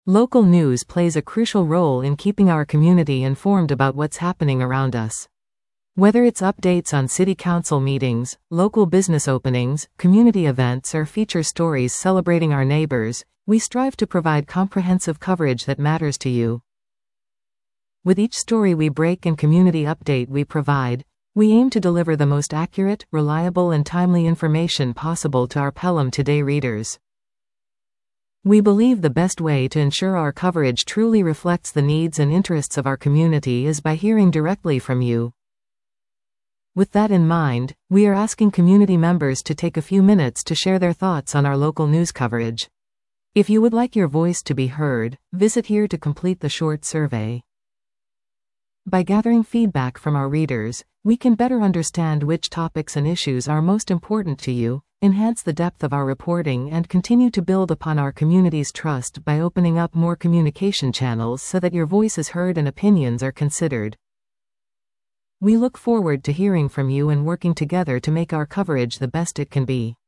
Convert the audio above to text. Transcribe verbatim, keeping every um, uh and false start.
Local news plays a crucial role in keeping our community informed about what's happening around us. Whether it's updates on city council meetings, local business openings, community events, or feature stories celebrating our neighbors, we strive to provide comprehensive coverage that matters to you. With each story we break and community update we provide, we aim to deliver the most accurate, reliable, and timely information possible to our Pelham Today readers. We believe the best way to ensure our coverage truly reflects the needs and interests of our community is by hearing directly from you. With that in mind, we are asking community members to take a few minutes to share their thoughts on our local news coverage. If you would like your voice to be heard, visit here to complete the short survey. By gathering feedback from our readers, we can better understand which topics and issues are most important to you, enhance the depth of our reporting, and continue to build upon our community's trust by opening up more communication channels so that your voice is heard and opinions are considered. We look forward to hearing from you and working together to make our coverage the best it can be.